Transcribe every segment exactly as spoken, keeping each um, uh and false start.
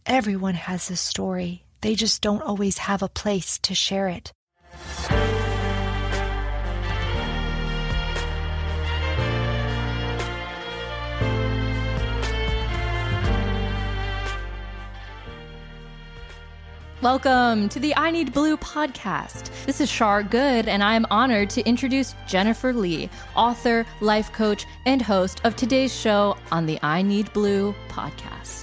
Everyone has a story. They just don't always have a place to share it. Welcome to the I Need Blue podcast. This is Shar Good, and I am honored to introduce Jennifer Lee, author, life coach, and host of today's show on the I Need Blue podcast.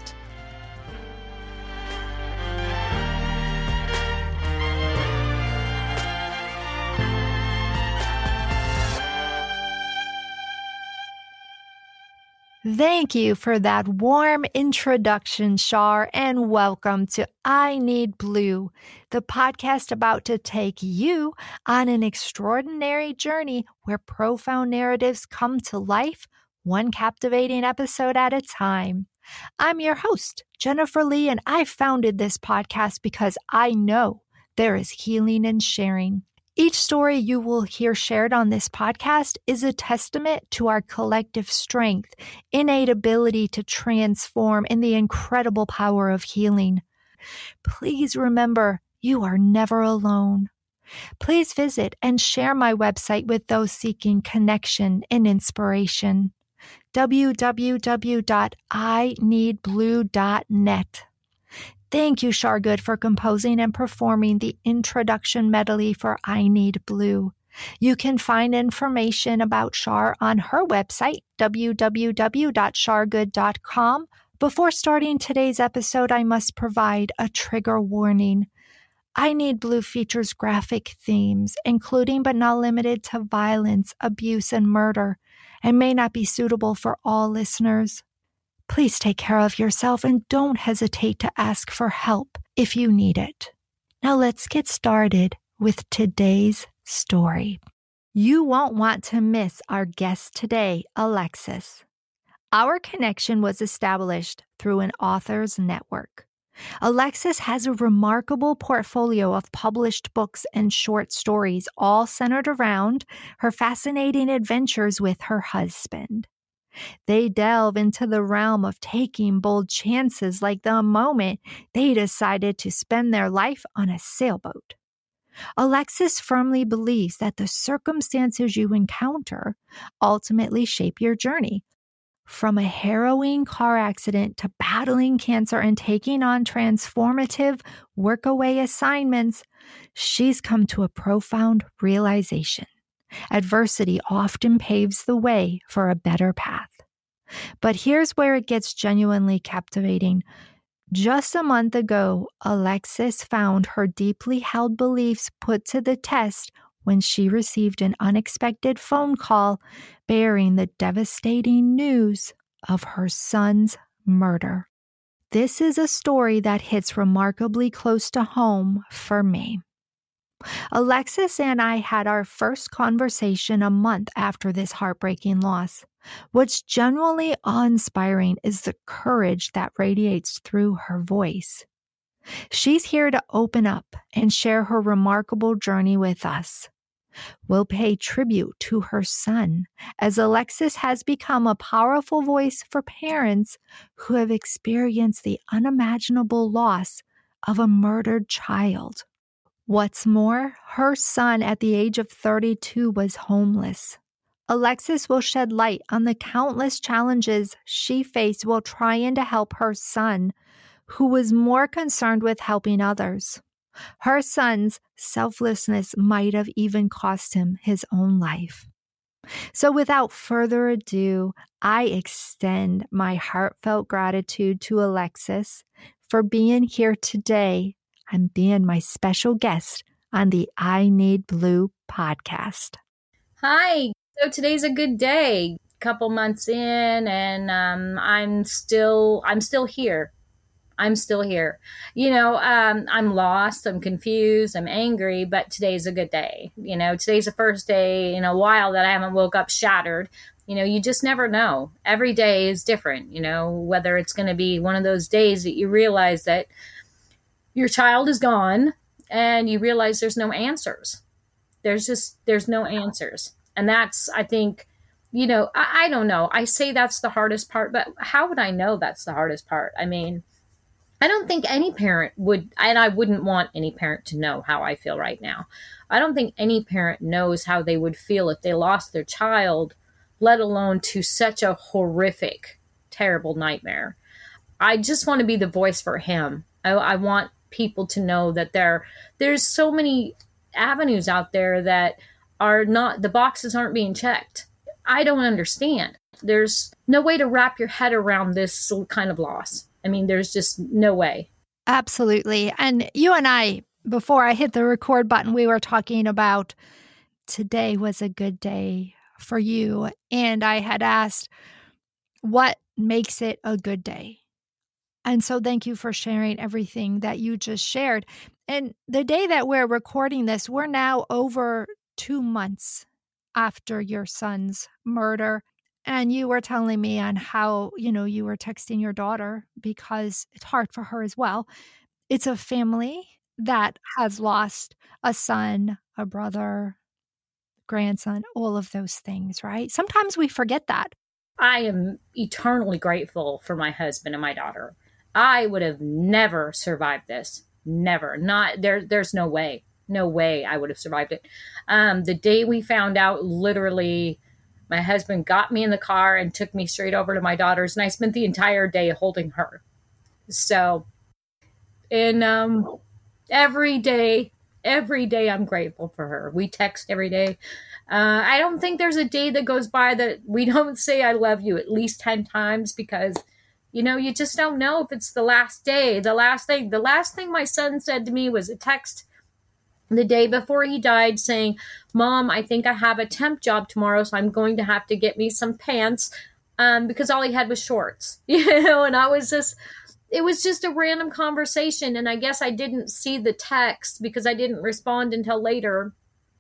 Thank you for that warm introduction, Shar, and welcome to I Need Blue, the podcast about to take you on an extraordinary journey where profound narratives come to life, one captivating episode at a time. I'm your host, Jennifer Lee, and I founded this podcast because I know there is healing in sharing. Each story you will hear shared on this podcast is a testament to our collective strength, innate ability to transform, and the incredible power of healing. Please remember, you are never alone. Please visit and share my website with those seeking connection and inspiration. w w w dot i need blue dot net. Thank you, Shar Good, for composing and performing the introduction medley for I Need Blue. You can find information about Shar on her website, w w w dot shar good dot com. Before starting today's episode, I must provide a trigger warning. I Need Blue features graphic themes, including but not limited to violence, abuse, and murder, and may not be suitable for all listeners. Please take care of yourself and don't hesitate to ask for help if you need it. Now let's get started with today's story. You won't want to miss our guest today, Alexis. Our connection was established through an author's network. Alexis has a remarkable portfolio of published books and short stories, all centered around her fascinating adventures with her husband. They delve into the realm of taking bold chances, like the moment they decided to spend their life on a sailboat. Alexis firmly believes that the circumstances you encounter ultimately shape your journey. From a harrowing car accident to battling cancer and taking on transformative workaway assignments, she's come to a profound realization. Adversity often paves the way for a better path. But here's where it gets genuinely captivating. Just a month ago, Alexis found her deeply held beliefs put to the test when she received an unexpected phone call bearing the devastating news of her son's murder. This is a story that hits remarkably close to home for me. Alexis and I had our first conversation a month after this heartbreaking loss. What's genuinely awe-inspiring is the courage that radiates through her voice. She's here to open up and share her remarkable journey with us. We'll pay tribute to her son, as Alexis has become a powerful voice for parents who have experienced the unimaginable loss of a murdered child. What's more, her son at the age of thirty-two was homeless. Alexis will shed light on the countless challenges she faced while trying to help her son, who was more concerned with helping others. Her son's selflessness might have even cost him his own life. So without further ado, I extend my heartfelt gratitude to Alexis for being here today and being my special guest on the I Need Blue podcast. Hi. So today's a good day. Couple months in, and um, I'm still I'm still here. I'm still here. You know, um, I'm lost. I'm confused. I'm angry. But today's a good day. You know, today's the first day in a while that I haven't woke up shattered. You know, you just never know. Every day is different. You know, whether it's going to be one of those days that you realize that your child is gone and you realize there's no answers. There's just, there's no answers. And that's, I think, you know, I, I don't know. I say that's the hardest part, but how would I know that's the hardest part? I mean, I don't think any parent would, and I wouldn't want any parent to know how I feel right now. I don't think any parent knows how they would feel if they lost their child, let alone to such a horrific, terrible nightmare. I just want to be the voice for him. I, I want people to know that there, there's so many avenues out there that are not, the boxes aren't being checked. I don't understand. There's no way to wrap your head around this kind of loss. I mean, there's just no way. Absolutely. And you and I, before I hit the record button, we were talking about today was a good day for you. And I had asked, what makes it a good day? And so thank you for sharing everything that you just shared. And the day that we're recording this, we're now over two months after your son's murder. And you were telling me on how, you know, you were texting your daughter because it's hard for her as well. It's a family that has lost a son, a brother, grandson, all of those things, right? Sometimes we forget that. I am eternally grateful for my husband and my daughter. I would have never survived this. Never. Not there. There's no way. No way I would have survived it. Um, the day we found out, literally, my husband got me in the car and took me straight over to my daughter's, and I spent the entire day holding her. So, and um, every day, every day I'm grateful for her. We text every day. Uh, I don't think there's a day that goes by that we don't say I love you at least ten times, because, you know, you just don't know if it's the last day. The last thing, the last thing my son said to me was a text the day before he died saying, Mom, I think I have a temp job tomorrow, so I'm going to have to get me some pants, um, because all he had was shorts, you know, and I was just, it was just a random conversation. And I guess I didn't see the text because I didn't respond until later.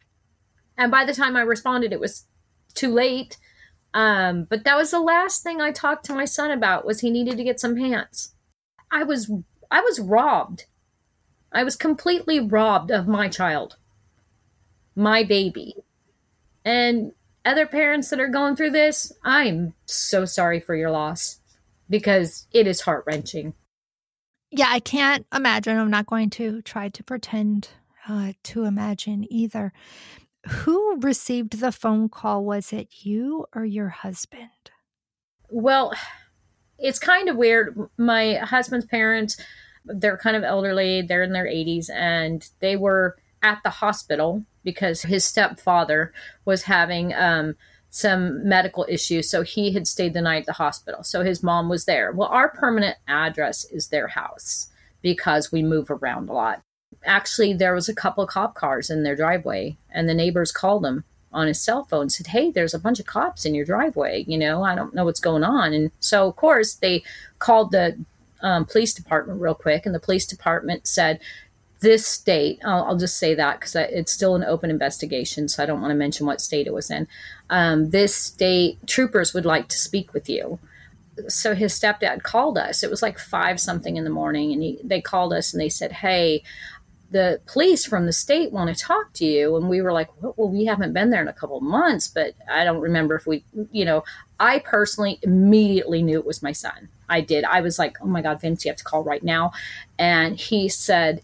And by the time I responded, it was too late. Um, but that was the last thing I talked to my son about, was he needed to get some pants. I was, I was robbed. I was completely robbed of my child, my baby. And other parents that are going through this, I'm so sorry for your loss, because it is heart-wrenching. Yeah, I can't imagine. I'm not going to try to pretend uh, to imagine either. Who received the phone call? Was it you or your husband? Well, it's kind of weird. My husband's parents, they're kind of elderly. They're in their eighties, and they were at the hospital because his stepfather was having um, some medical issues. So he had stayed the night at the hospital. So his mom was there. Well, our permanent address is their house because we move around a lot. Actually, there was a couple of cop cars in their driveway, and the neighbors called him on his cell phone and said, hey, there's a bunch of cops in your driveway. You know, I don't know what's going on. And so, of course, they called the um, police department real quick, and the police department said, this state, I'll, I'll just say that because it's still an open investigation, so I don't want to mention what state it was in. Um, this state troopers would like to speak with you. So his stepdad called us. It was like five something in the morning, and he, they called us and they said, hey, the police from the state want to talk to you. And we were like, well, we haven't been there in a couple of months, but I don't remember if we, you know, I personally immediately knew it was my son. I did. I was like, oh my God, Vince, you have to call right now. And he said,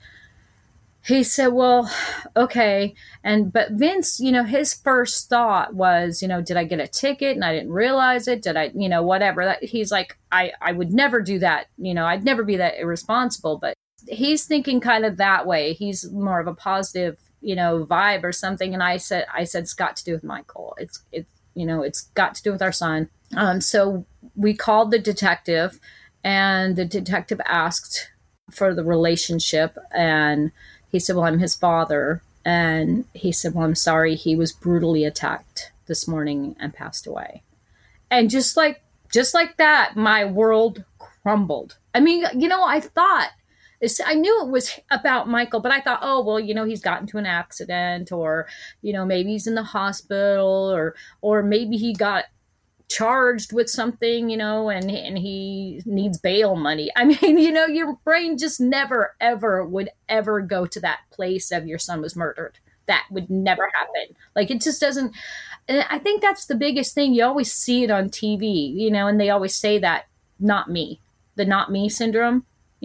he said, well, okay. And, but Vince, you know, his first thought was, you know, did I get a ticket and I didn't realize it? Did I, you know, whatever that he's like, I, I would never do that. You know, I'd never be that irresponsible, but he's thinking kind of that way. He's more of a positive, you know, vibe or something. And I said, I said, it's got to do with Michael. It's, it's, you know, it's got to do with our son. Um, so we called the detective, and the detective asked for the relationship, and he said, well, I'm his father. And he said, well, I'm sorry. He was brutally attacked this morning and passed away. And just like, just like that, my world crumbled. I mean, you know, I thought, I knew it was about Michael, but I thought, oh, well, you know, he's gotten into an accident, or, you know, maybe he's in the hospital, or, or maybe he got charged with something, you know, and, and he needs bail money. I mean, you know, your brain just never, ever would ever go to that place of your son was murdered. That would never happen. Like, it just doesn't. And I think that's the biggest thing. You always see it on T V, you know, and they always say that, not me, the not me syndrome.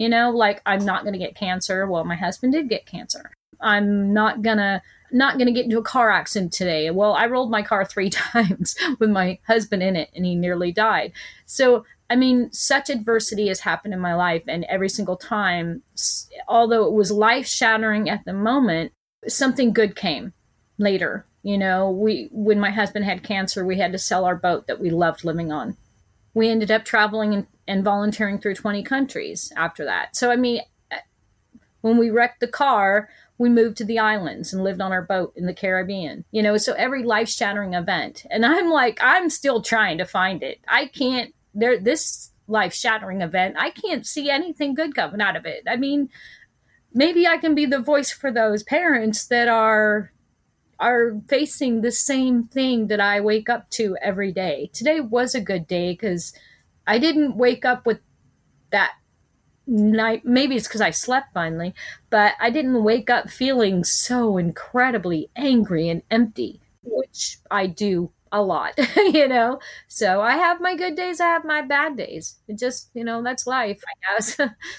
You know, like I'm not going to get cancer. Well, my husband did get cancer. I'm not going to not going to get into a car accident today. Well, I rolled my car three times with my husband in it and he nearly died. So, I mean, such adversity has happened in my life. And every single time, although it was life shattering at the moment, something good came later. You know, we, when my husband had cancer, we had to sell our boat that we loved living on. We ended up traveling and, and volunteering through twenty countries after that. So, I mean, when we wrecked the car, we moved to the islands and lived on our boat in the Caribbean, you know, so every life shattering event. And I'm like, I'm still trying to find it. I can't, there, this life shattering event, I can't see anything good coming out of it. I mean, maybe I can be the voice for those parents that are, are facing the same thing that I wake up to every day. Today was a good day because I didn't wake up with that night. Maybe it's because I slept finally, but I didn't wake up feeling so incredibly angry and empty, which I do a lot, you know? So I have my good days, I have my bad days. It just, you know, that's life, I guess.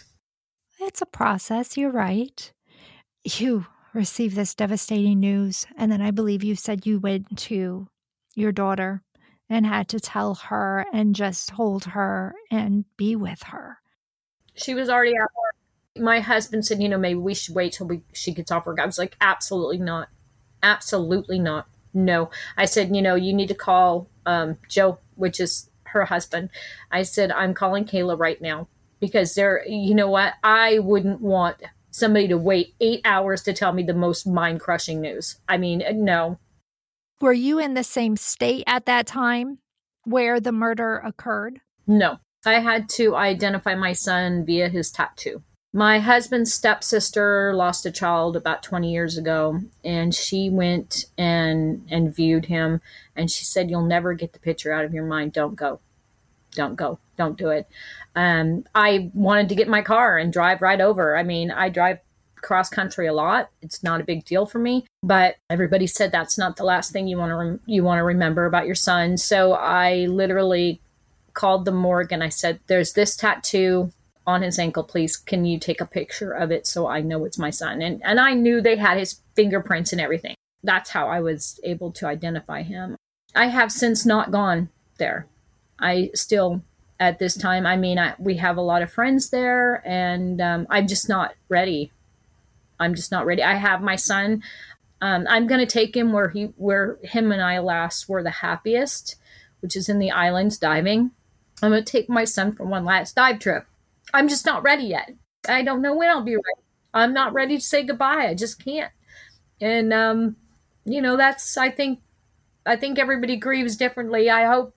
It's a process. You're right. You received this devastating news. And then I believe you said you went to your daughter and had to tell her and just hold her and be with her. She was already at work. My husband said, you know, maybe we should wait till we, she gets off work. I was like, absolutely not. Absolutely not. No. I said, you know, you need to call um, Joe, which is her husband. I said, I'm calling Kayla right now because there, you know what? I wouldn't want somebody to wait eight hours to tell me the most mind crushing news. I mean, no. Were you in the same state at that time where the murder occurred? No. I had to identify my son via his tattoo. My husband's stepsister lost a child about twenty years ago, and she went and and viewed him, and she said, you'll never get the picture out of your mind. Don't go. Don't go. Don't do it. Um, I wanted to get in my car and drive right over. I mean, I drive cross country a lot. It's not a big deal for me, but everybody said that's not the last thing you want to rem- you want to remember about your son. So I literally called the morgue and I said, there's this tattoo on his ankle. Please, can you take a picture of it so I know it's my son? And and I knew they had his fingerprints and everything. That's how I was able to identify him. I have since not gone there. I still, at this time, I mean, I, we have a lot of friends there, and um, I'm just not ready. I'm just not ready. I have my son. Um, I'm going to take him where he, where him and I last were the happiest, which is in the islands diving. I'm going to take my son for one last dive trip. I'm just not ready yet. I don't know when I'll be ready. I'm not ready to say goodbye. I just can't. And, um, you know, that's, I think, I think everybody grieves differently. I hope,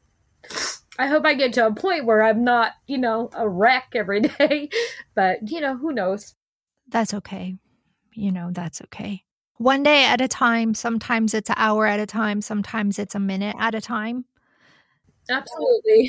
I hope I get to a point where I'm not, you know, a wreck every day, but you know, who knows? That's okay. You know, that's okay. One day at a time. Sometimes it's an hour at a time. Sometimes it's a minute at a time. Absolutely.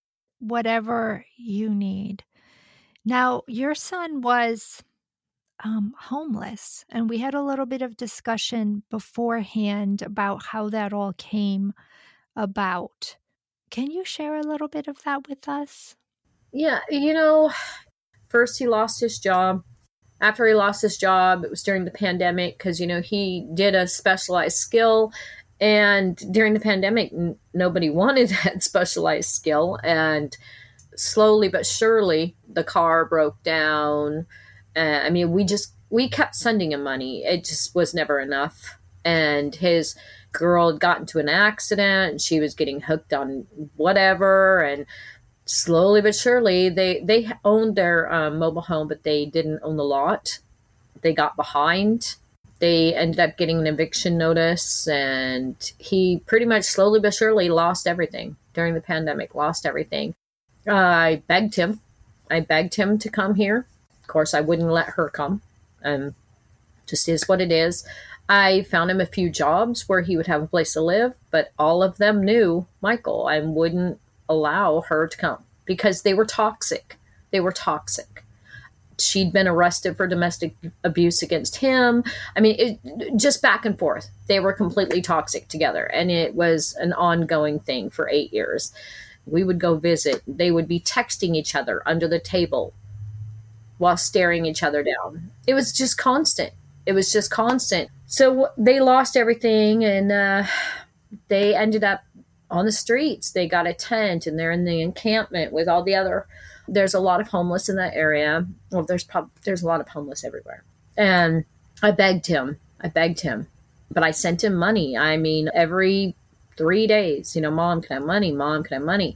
Whatever you need. Now, your son was um, homeless, and we had a little bit of discussion beforehand about how that all came about. Can you share a little bit of that with us? Yeah, you know, first he lost his job. After he lost his job, it was during the pandemic because, you know, he did a specialized skill. And during the pandemic, n- nobody wanted that specialized skill. And slowly but surely, the car broke down. Uh, I mean, we just, we kept sending him money. It just was never enough. And his girl had gotten into an accident and she was getting hooked on whatever. And slowly but surely, they, they owned their um, mobile home, but they didn't own the lot. They got behind. They ended up getting an eviction notice, and he pretty much slowly but surely lost everything during the pandemic, lost everything. Uh, I begged him. I begged him to come here. Of course, I wouldn't let her come. Um, just is what it is. I found him a few jobs where he would have a place to live, but all of them knew Michael and wouldn't allow her to come because they were toxic. They were toxic. She'd been arrested for domestic abuse against him. I mean, it, just back and forth. They were completely toxic together, and it was an ongoing thing for eight years. We would go visit. They would be texting each other under the table. while staring each other down. It was just constant. It was just constant. So they lost everything, and uh, they ended up on the streets. They got a tent, and they're in the encampment with all the other. There's a lot of homeless in that area. Well, there's prob- there's a lot of homeless everywhere. And I begged him. I begged him. But I sent him money. I mean, every three days, you know, Mom, can I have money? Mom, can I have money?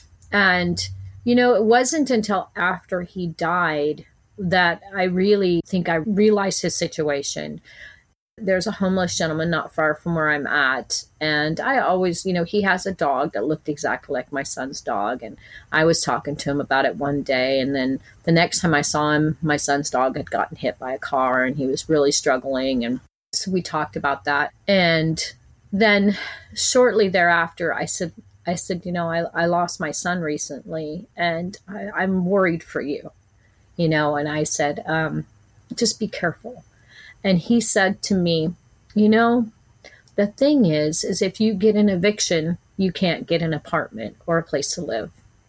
And, you know, it wasn't until after he died that I really think I realized his situation. There's a homeless gentleman not far from where I'm at. And I always, you know, he has a dog that looked exactly like my son's dog. And I was talking to him about it one day. And then the next time I saw him, my son's dog had gotten hit by a car and he was really struggling. And so we talked about that. And then shortly thereafter, I said, I said, you know, I, I lost my son recently and I, I'm worried for you, you know, and I said, um, just be careful. And he said to me, you know, the thing is, is if you get an eviction, you can't get an apartment or a place to live.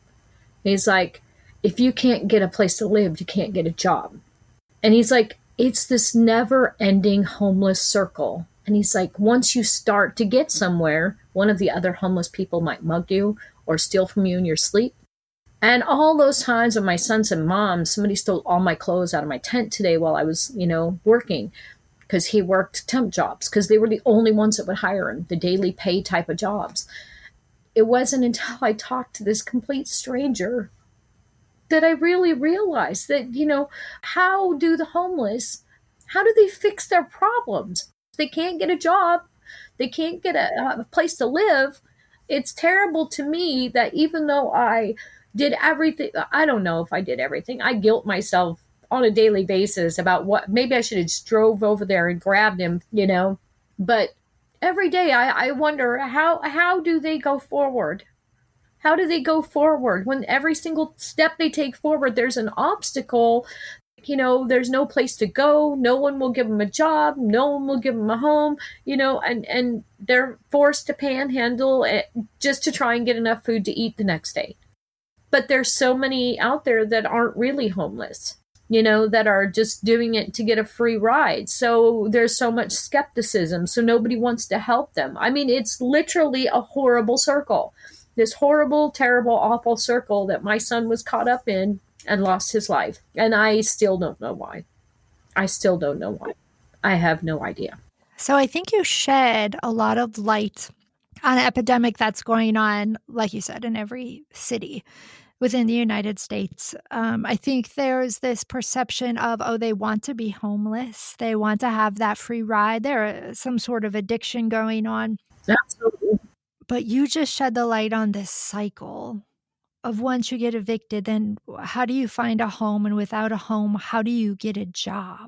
He's like, if you can't get a place to live, you can't get a job. And he's like, it's this never ending homeless circle. And he's like, once you start to get somewhere, one of the other homeless people might mug you or steal from you in your sleep. And all those times when my son said, Mom, somebody stole all my clothes out of my tent today while I was, you know, working, because he worked temp jobs, because they were the only ones that would hire him, the daily pay type of jobs. It wasn't until I talked to this complete stranger that I really realized that, you know, how do the homeless, how do they fix their problems? They can't get a job. They can't get a, a place to live. It's terrible to me that even though I did everything, I don't know if I did everything. I guilt myself on a daily basis about what, maybe I should have just drove over there and grabbed him, you know. But every day I, I wonder, how how do they go forward? How do they go forward when every single step they take forward, there's an obstacle? You know, there's no place to go. No one will give them a job. No one will give them a home, you know, and, and they're forced to panhandle just to try and get enough food to eat the next day. But there's so many out there that aren't really homeless, you know, that are just doing it to get a free ride. So there's so much skepticism. So nobody wants to help them. I mean, it's literally a horrible circle, this horrible, terrible, awful circle that my son was caught up in and lost his life. And I still don't know why. I still don't know why. I have no idea. So I think you shed a lot of light on an epidemic that's going on, like you said, in every city within the United States. Um, I think there's this perception of, oh, they want to be homeless. They want to have that free ride. There's some sort of addiction going on. Absolutely. But you just shed the light on this cycle of once you get evicted, then how do you find a home? And without a home, how do you get a job?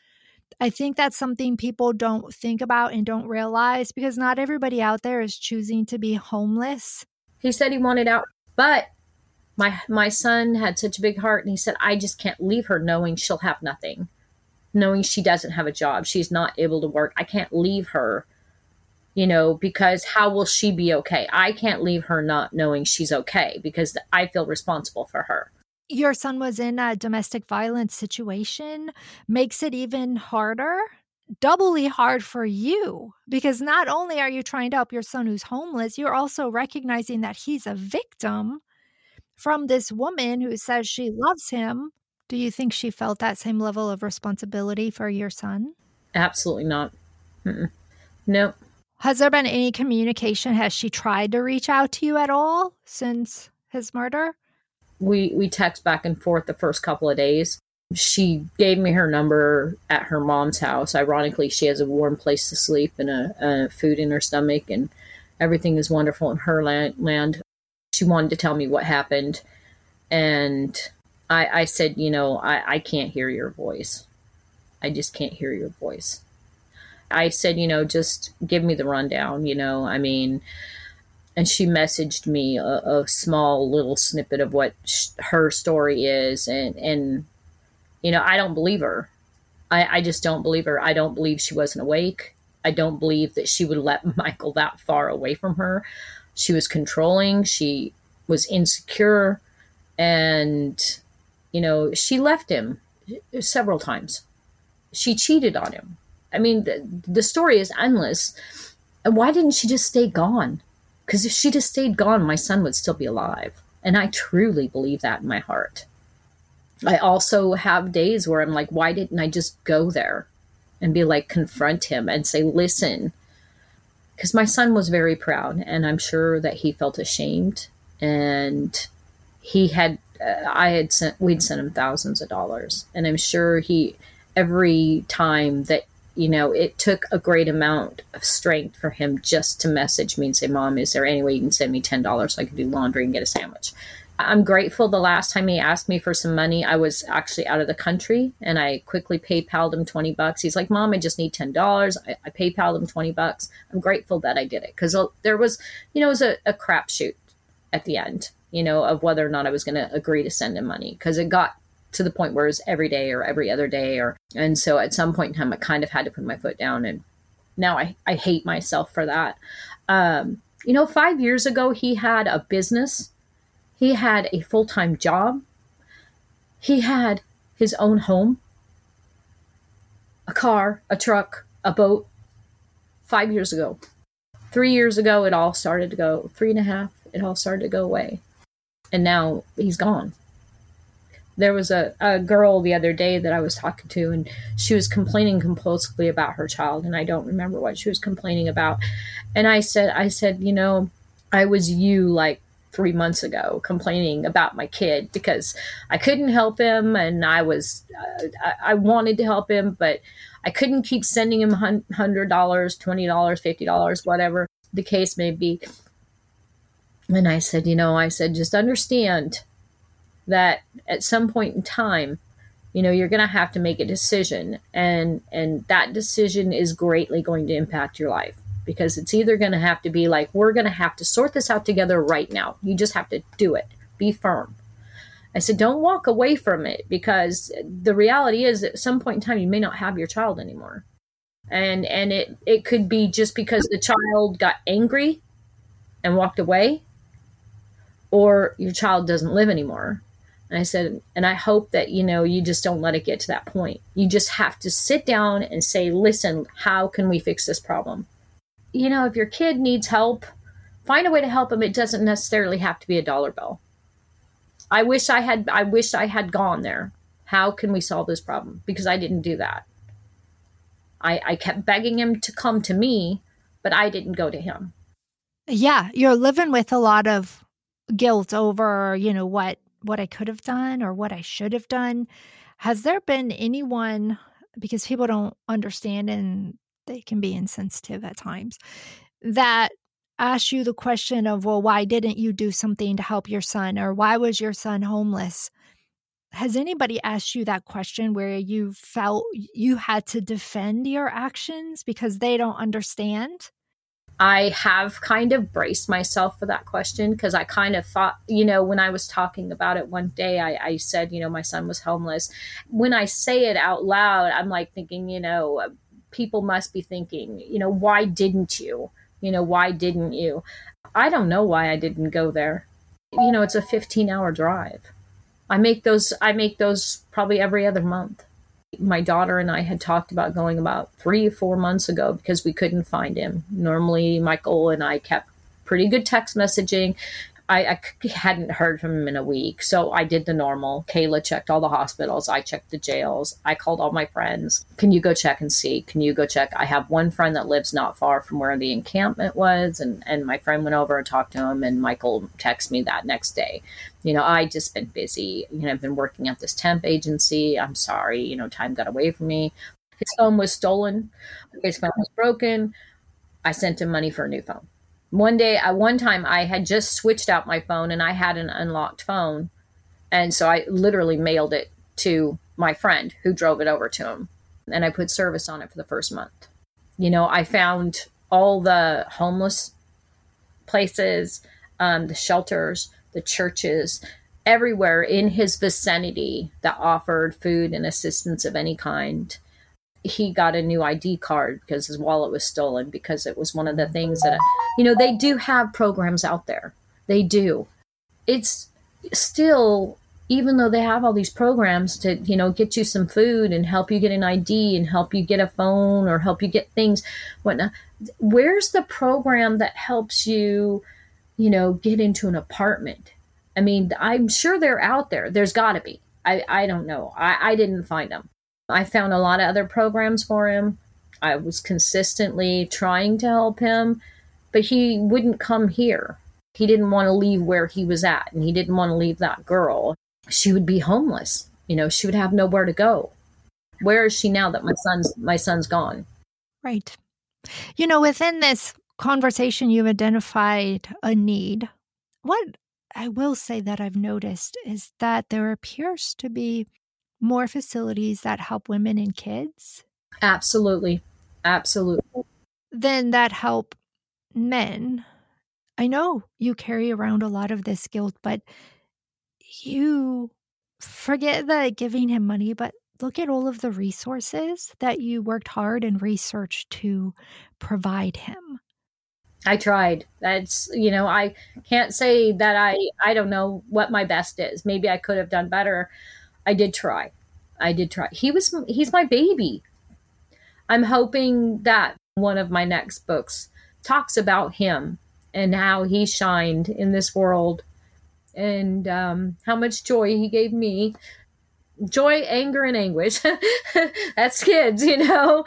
I think that's something people don't think about and don't realize, because not everybody out there is choosing to be homeless. He said he wanted out, but my my son had such a big heart, and he said, I just can't leave her knowing she'll have nothing, knowing she doesn't have a job. She's not able to work. I can't leave her, you know, because how will she be okay? I can't leave her not knowing she's okay, because I feel responsible for her. Your son was in a domestic violence situation, makes it even harder, doubly hard for you, because not only are you trying to help your son who's homeless, you're also recognizing that he's a victim from this woman who says she loves him. Do you think she felt that same level of responsibility for your son? Absolutely not. Mm-mm. No. Has there been any communication? Has she tried to reach out to you at all since his murder? We we text back and forth the first couple of days. She gave me her number at her mom's house. Ironically, she has a warm place to sleep and a, a food in her stomach, and everything is wonderful in her land. She wanted to tell me what happened. And I, I said, you know, I, I can't hear your voice. I just can't hear your voice. I said, you know, just give me the rundown, you know, I mean, and she messaged me a, a small little snippet of what sh- her story is. And, and, you know, I don't believe her. I, I just don't believe her. I don't believe she wasn't awake. I don't believe that she would let Michael that far away from her. She was controlling. She was insecure. And, you know, she left him. several times. She cheated on him. I mean, the, the story is endless. And why didn't she just stay gone? Because if she just stayed gone, my son would still be alive. And I truly believe that in my heart. I also have days where I'm like, why didn't I just go there and be like, confront him and say, listen, because my son was very proud, and I'm sure that he felt ashamed. And he had, uh, I had sent, we'd sent him thousands of dollars. And I'm sure he, every time that, you know, it took a great amount of strength for him just to message me and say, Mom, is there any way you can send me ten dollars so I can do laundry and get a sandwich? I'm grateful. The last time he asked me for some money, I was actually out of the country, and I quickly PayPal'd him twenty bucks. He's like, Mom, I just need ten dollars. I, I PayPal'd him twenty bucks. I'm grateful that I did it, because there was, you know, it was a, a crapshoot at the end, you know, of whether or not I was going to agree to send him money, because it got to the point where it was every day or every other day. Or, and so at some point in time, I kind of had to put my foot down, and now I, I hate myself for that. Um, you know, five years ago, he had a business. He had a full-time job. He had his own home, a car, a truck, a boat. Five years ago. Three years ago, it all started to go, three and a half, it all started to go away. And now he's gone. There was a, a girl the other day that I was talking to, and she was complaining compulsively about her child. And I don't remember what she was complaining about. And I said, I said, you know, I was you like three months ago complaining about my kid because I couldn't help him, and I was, uh, I, I wanted to help him, but I couldn't keep sending him one hundred dollars, twenty dollars, fifty dollars, whatever the case may be. And I said, you know, I said, just understand that at some point in time, you know, you're going to have to make a decision, and, and that decision is greatly going to impact your life. Because it's either going to have to be like, we're going to have to sort this out together right now. You just have to do it. Be firm. I said, don't walk away from it, because the reality is at some point in time, you may not have your child anymore. And and it, it could be just because the child got angry and walked away, or your child doesn't live anymore. And I said, and I hope that, you know, you just don't let it get to that point. You just have to sit down and say, listen, how can we fix this problem? You know, if your kid needs help, find a way to help them. It doesn't necessarily have to be a dollar bill. I wish I had, I wish I had gone there. How can we solve this problem? Because I didn't do that. I, I kept begging him to come to me, but I didn't go to him. Yeah. You're living with a lot of guilt over, you know, what, what I could have done or what I should have done. Has there been anyone, because people don't understand and they can be insensitive at times, that ask you the question of, well, why didn't you do something to help your son? Or why was your son homeless? Has anybody asked you that question where you felt you had to defend your actions because they don't understand? I have kind of braced myself for that question, because I kind of thought, you know, when I was talking about it one day, I, I said, you know, my son was homeless. When I say it out loud, I'm like thinking, you know, people must be thinking, you know, why didn't you? You know, why didn't you? I don't know why I didn't go there. You know, it's a fifteen hour drive. I make those, I make those probably every other month. My daughter and I had talked about going about three or four months ago because we couldn't find him. Normally, Michael and I kept pretty good text messaging. I, I hadn't heard from him in a week. So I did the normal. Kayla checked all the hospitals. I checked the jails. I called all my friends. Can you go check and see? Can you go check? I have one friend that lives not far from where the encampment was. And, and my friend went over and talked to him. And Michael texted me that next day. You know, I just been busy. You know, I've been working at this temp agency. I'm sorry. You know, time got away from me. His phone was stolen. His phone was broken. I sent him money for a new phone. One day, at one time, I had just switched out my phone and I had an unlocked phone. And so I literally mailed it to my friend who drove it over to him. And I put service on it for the first month. You know, I found all the homeless places, um, the shelters, the churches, everywhere in his vicinity that offered food and assistance of any kind. He got a new I D card because his wallet was stolen, because it was one of the things that, you know, they do have programs out there. They do. It's still even though they have all these programs to, you know, get you some food and help you get an I D and help you get a phone or help you get things, whatnot, where's the program that helps you, you know, get into an apartment? I mean, I'm sure they're out there. There's got to be. I, I don't know. I, I didn't find them. I found a lot of other programs for him. I was consistently trying to help him, but he wouldn't come here. He didn't want to leave where he was at, and he didn't want to leave that girl. She would be homeless. You know, she would have nowhere to go. Where is she now that my son's my son's gone? Right. You know, within this conversation, you identified a need. What I will say that I've noticed is that there appears to be more facilities that help women and kids. Absolutely. Absolutely. Than that help men. I know you carry around a lot of this guilt, but you forget the giving him money, but look at all of the resources that you worked hard and researched to provide him. I tried. That's, you know, I can't say that I, I don't know what my best is. Maybe I could have done better. I did try. I did try. He was, he's my baby. I'm hoping that one of my next books talks about him and how he shined in this world and um, how much joy he gave me. Joy, anger, and anguish. That's kids, you know.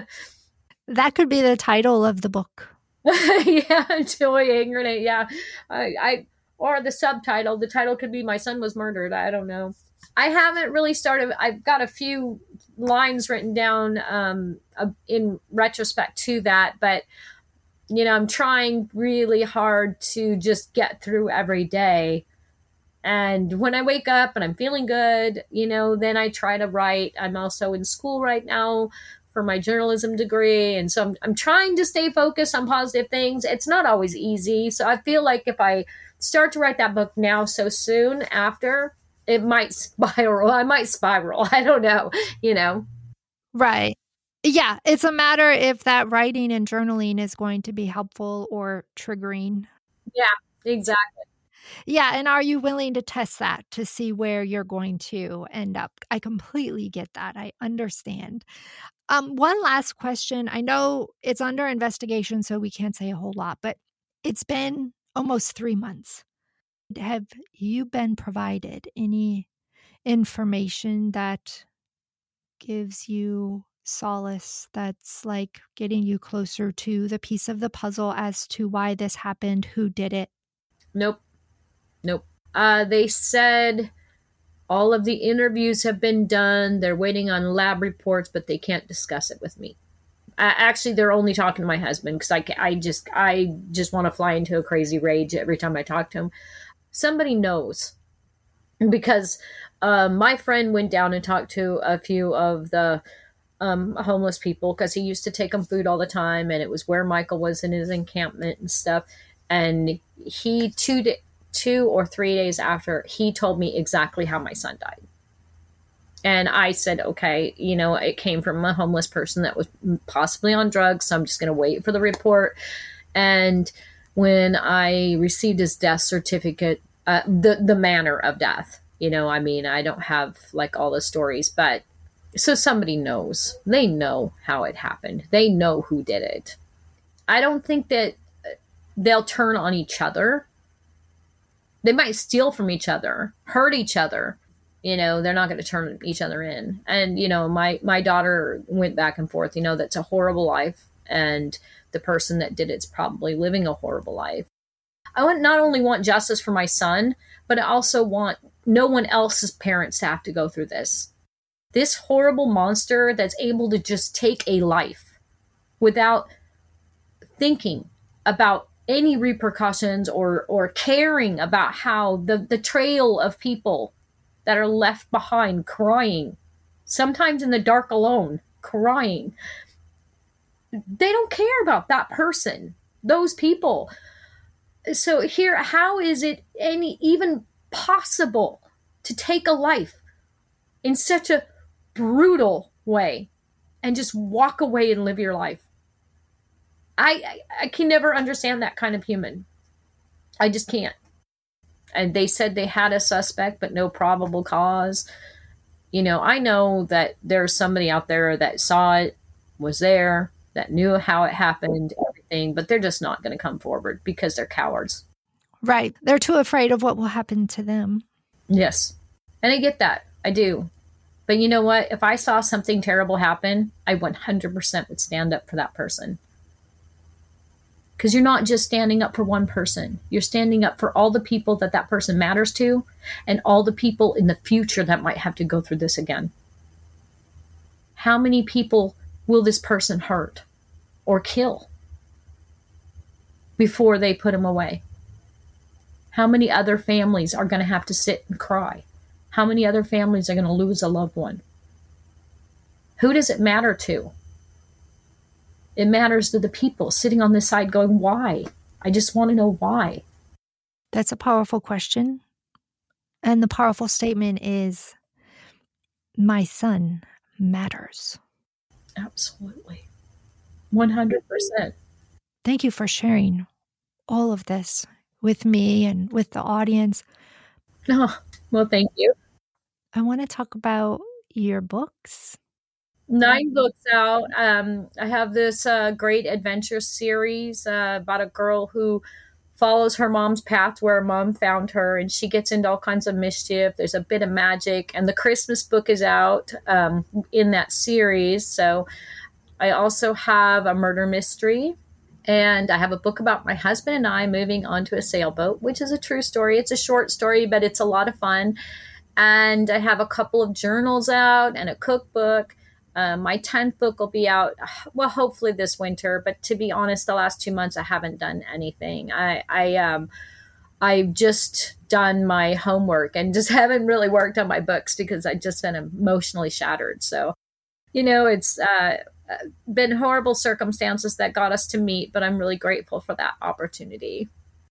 That could be the title of the book. Yeah, joy, anger, and yeah. I, I or the subtitle. The title could be "My Son Was Murdered." I don't know. I haven't really started. I've got a few lines written down um, in retrospect to that, but you know, I'm trying really hard to just get through every day. And when I wake up and I'm feeling good, you know, then I try to write. I'm also in school right now for my journalism degree. And so I'm, I'm trying to stay focused on positive things. It's not always easy. So I feel like if I start to write that book now so soon after, it might spiral. I might spiral. I don't know, you know. Right. Yeah. It's a matter if that writing and journaling is going to be helpful or triggering. Yeah, exactly. Yeah. And are you willing to test that to see where you're going to end up? I completely get that. I understand. Um, one last question. I know it's under investigation, so we can't say a whole lot, but it's been almost three months. Have you been provided any information that gives you solace, that's like getting you closer to the piece of the puzzle as to why this happened, who did it? Nope. Nope. Uh, they said all of the interviews have been done. They're waiting on lab reports, but they can't discuss it with me. Uh, actually, they're only talking to my husband because I, I just I just want to fly into a crazy rage every time I talk to him. Somebody knows because uh, my friend went down and talked to a few of the um, homeless people because he used to take them food all the time, and it was where Michael was in his encampment and stuff. And he two di- two or three days after, he told me exactly how my son died. And I said, okay, you know, it came from a homeless person that was possibly on drugs, so I'm just going to wait for the report. And when I received his death certificate, uh, the the manner of death, you know, I mean, I don't have like all the stories, but so somebody knows. They know how it happened. They know who did it. I don't think that they'll turn on each other. They might steal from each other, hurt each other. You know, they're not going to turn each other in. And, you know, my, my daughter went back and forth, you know, that's a horrible life. And the person that did it's probably living a horrible life. I want not only want justice for my son, but I also want no one else's parents to have to go through this. This horrible monster that's able to just take a life without thinking about any repercussions or, or caring about how the, the trail of people that are left behind crying, sometimes in the dark alone, crying. They don't care about that person, those people. So here, how is it any even possible to take a life in such a brutal way and just walk away and live your life? I, I, I can never understand that kind of human. I just can't. And they said they had a suspect, but no probable cause. You know, I know that there's somebody out there that saw it, was there, that knew how it happened, everything, but they're just not going to come forward because they're cowards. Right. They're too afraid of what will happen to them. Yes. And I get that. I do. But you know what? If I saw something terrible happen, I one hundred percent would stand up for that person. Because you're not just standing up for one person. You're standing up for all the people that that person matters to and all the people in the future that might have to go through this again. How many people will this person hurt or kill before they put them away? How many other families are going to have to sit and cry? How many other families are going to lose a loved one? Who does it matter to? It matters to the people sitting on this side going, why? I just want to know why. That's a powerful question. And the powerful statement is, my son matters. Absolutely. one hundred percent. Thank you for sharing all of this with me and with the audience. Oh, well, thank you. I want to talk about your books. Nine books out. Um, I have this uh, great adventure series uh, about a girl who follows her mom's path where mom found her, and she gets into all kinds of mischief. There's a bit of magic, and the Christmas book is out um, in that series. So I also have a murder mystery, and I have a book about my husband and I moving onto a sailboat, which is a true story. It's a short story, but it's a lot of fun. And I have a couple of journals out and a cookbook. Uh, my tenth book will be out, well, hopefully this winter. But to be honest, the last two months I haven't done anything. I, I, um, I've just done my homework and just haven't really worked on my books because I just been emotionally shattered. So, you know, it's uh, been horrible circumstances that got us to meet, but I'm really grateful for that opportunity.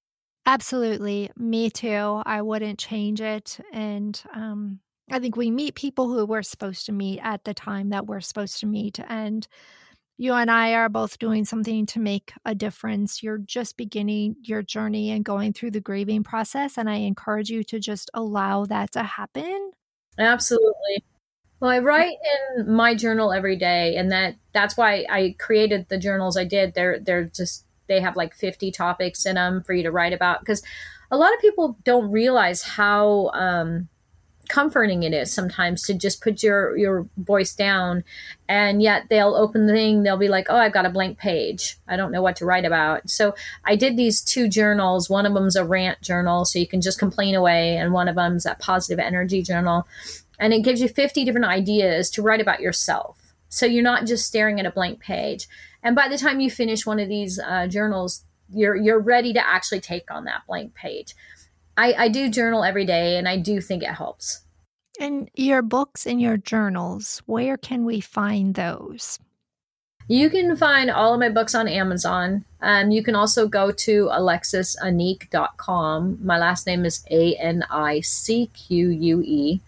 Absolutely. Me too. I wouldn't change it. And, um, I think we meet people who we're supposed to meet at the time that we're supposed to meet. And you and I are both doing something to make a difference. You're just beginning your journey and going through the grieving process. And I encourage you to just allow that to happen. Absolutely. Well, I write in my journal every day. And that that's why I created the journals I did. They're, they're just, they have like fifty topics in them for you to write about. Because a lot of people don't realize how, um, comforting it is sometimes to just put your your voice down, and yet they'll open the thing, they'll be like, oh, I've got a blank page, I don't know what to write about. So I did these two journals. One of them's a rant journal, so you can just complain away, and one of them's a positive energy journal, and it gives you fifty different ideas to write about yourself, so you're not just staring at a blank page. And by the time you finish one of these uh, journals, you're you're ready to actually take on that blank page. I, I do journal every day, and I do think it helps. And your books and your journals, where can we find those? You can find all of my books on Amazon. Um, you can also go to alexis anique dot com. My last name is A N I C Q U E.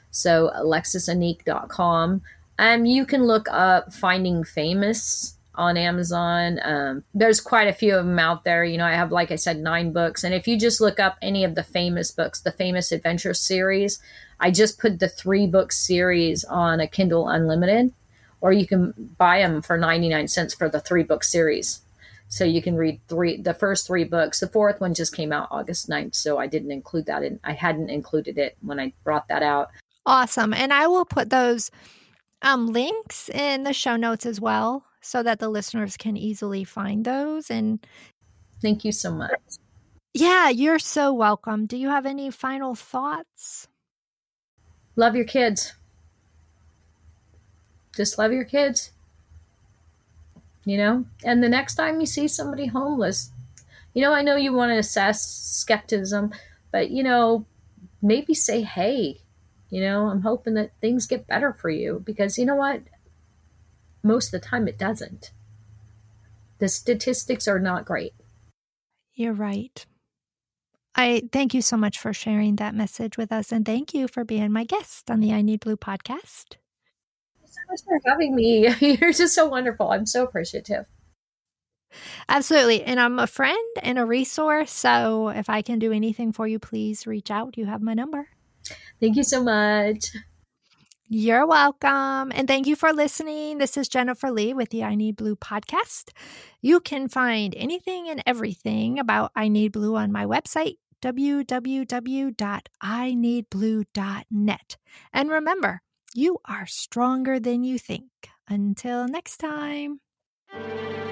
So alexis anique dot com. Um, you can look up Finding Famous on Amazon. Um, there's quite a few of them out there. You know, I have, like I said, nine books. And if you just look up any of the famous books, the Famous Adventure series, I just put the three book series on a Kindle Unlimited, or you can buy them for ninety-nine cents for the three book series. So you can read three, the first three books. The fourth one just came out August ninth. So I didn't include that in, I hadn't included it when I brought that out. Awesome. And I will put those um, links in the show notes as well, so that the listeners can easily find those. And thank you so much. Yeah, you're so welcome. Do you have any final thoughts? Love your kids. Just love your kids. You know, and the next time you see somebody homeless, you know, I know you want to assess skepticism, but, you know, maybe say, hey, you know, I'm hoping that things get better for you, because you know what? Most of the time it doesn't. The statistics are not great. You're right. I thank you so much for sharing that message with us, and thank you for being my guest on the I Need Blue podcast. Thank you so much for having me. You're just so wonderful. I'm so appreciative. Absolutely. And I'm a friend and a resource. So if I can do anything for you, please reach out. You have my number. Thank you so much. You're welcome. And thank you for listening. This is Jennifer Lee with the I Need Blue podcast. You can find anything and everything about I Need Blue on my website, w w w dot i need blue dot net. And remember, you are stronger than you think. Until next time.